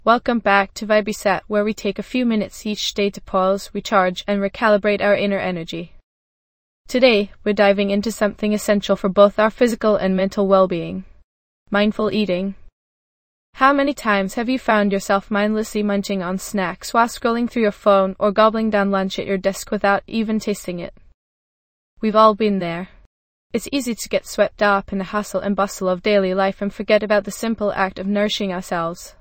Welcome back to Vibe Reset, where we take a few minutes each day to pause, recharge, and recalibrate our inner energy. Today, we're diving into something essential for both our physical and mental well-being: mindful eating. How many times have you found yourself mindlessly munching on snacks while scrolling through your phone or gobbling down lunch at your desk without even tasting it? We've all been there. It's easy to get swept up in the hustle and bustle of daily life and forget about the simple act of nourishing ourselves.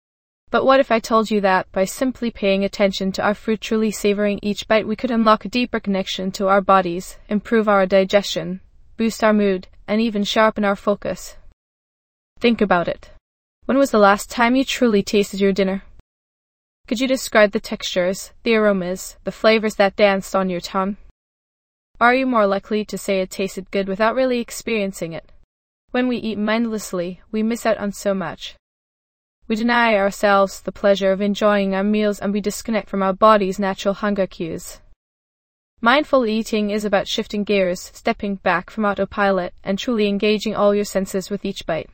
But what if I told you that, by simply paying attention to our food, truly savoring each bite, we could unlock a deeper connection to our bodies, improve our digestion, boost our mood, and even sharpen our focus? Think about it. When was the last time you truly tasted your dinner? Could you describe the textures, the aromas, the flavors that danced on your tongue? Or are you more likely to say it tasted good without really experiencing it? When we eat mindlessly, we miss out on so much. We deny ourselves the pleasure of enjoying our meals, and we disconnect from our body's natural hunger cues. Mindful eating is about shifting gears, stepping back from autopilot, and truly engaging all your senses with each bite.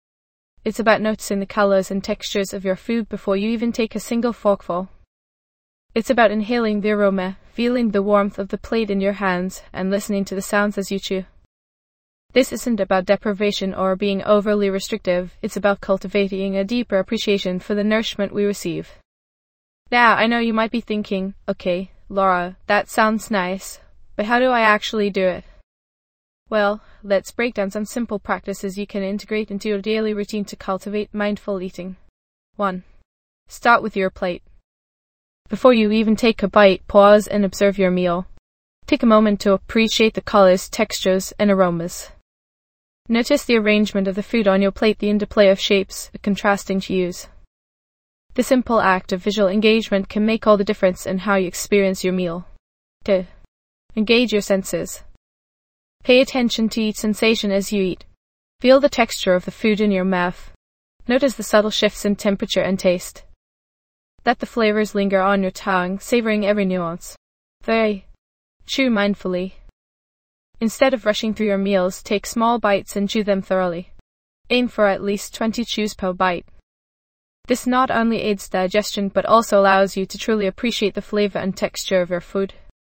It's about noticing the colors and textures of your food before you even take a single forkful. It's about inhaling the aroma, feeling the warmth of the plate in your hands, and listening to the sounds as you chew. This isn't about deprivation or being overly restrictive. It's about cultivating a deeper appreciation for the nourishment we receive. Now, I know you might be thinking, okay, Laura, that sounds nice, but how do I actually do it? Well, let's break down some simple practices you can integrate into your daily routine to cultivate mindful eating. 1. Start with your plate. Before you even take a bite, pause and observe your meal. Take a moment to appreciate the colors, textures, and aromas. Notice the arrangement of the food on your plate, the interplay of shapes, the contrasting hues. The simple act of visual engagement can make all the difference in how you experience your meal. 2. Engage your senses. Pay attention to each sensation as you eat. Feel the texture of the food in your mouth. Notice the subtle shifts in temperature and taste. Let the flavors linger on your tongue, savoring every nuance. 3. Chew mindfully. Instead of rushing through your meals, take small bites and chew them thoroughly. Aim for at least 20 chews per bite. This not only aids digestion but also allows you to truly appreciate the flavor and texture of your food.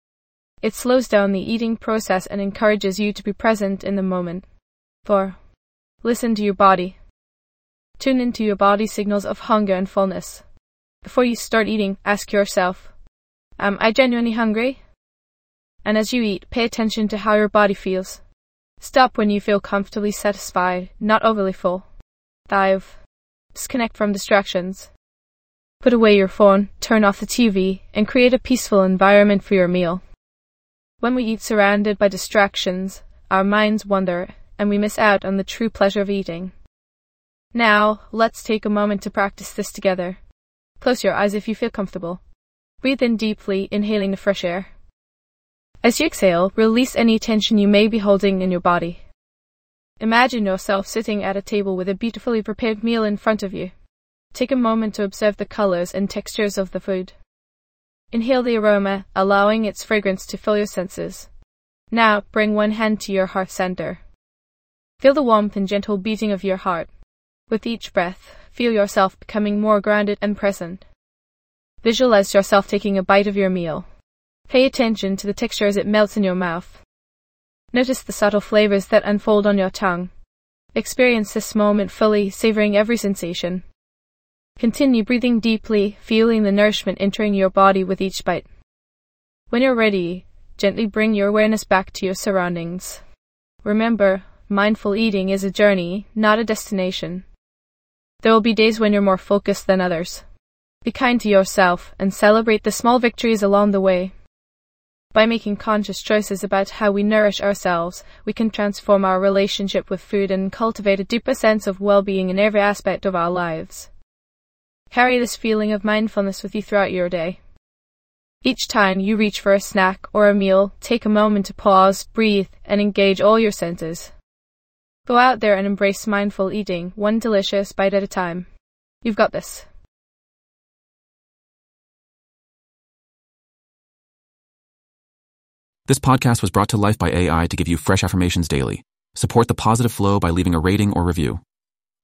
It slows down the eating process and encourages you to be present in the moment. 4. Listen to your body. Tune into your body's signals of hunger and fullness. Before you start eating, ask yourself, am I genuinely hungry? And as you eat, pay attention to how your body feels. Stop when you feel comfortably satisfied, not overly full. 5. Disconnect from distractions. Put away your phone, turn off the TV, and create a peaceful environment for your meal. When we eat surrounded by distractions, our minds wander, and we miss out on the true pleasure of eating. Now, let's take a moment to practice this together. Close your eyes if you feel comfortable. Breathe in deeply, inhaling the fresh air. As you exhale, release any tension you may be holding in your body. Imagine yourself sitting at a table with a beautifully prepared meal in front of you. Take a moment to observe the colors and textures of the food. Inhale the aroma, allowing its fragrance to fill your senses. Now, bring one hand to your heart center. Feel the warmth and gentle beating of your heart. With each breath, feel yourself becoming more grounded and present. Visualize yourself taking a bite of your meal. Pay attention to the texture as it melts in your mouth. Notice the subtle flavors that unfold on your tongue. Experience this moment fully, savoring every sensation. Continue breathing deeply, feeling the nourishment entering your body with each bite. When you're ready, gently bring your awareness back to your surroundings. Remember, mindful eating is a journey, not a destination. There will be days when you're more focused than others. Be kind to yourself and celebrate the small victories along the way. By making conscious choices about how we nourish ourselves, we can transform our relationship with food and cultivate a deeper sense of well-being in every aspect of our lives. Carry this feeling of mindfulness with you throughout your day. Each time you reach for a snack or a meal, take a moment to pause, breathe, and engage all your senses. Go out there and embrace mindful eating, one delicious bite at a time. You've got this. This podcast was brought to life by AI to give you fresh affirmations daily. Support the positive flow by leaving a rating or review.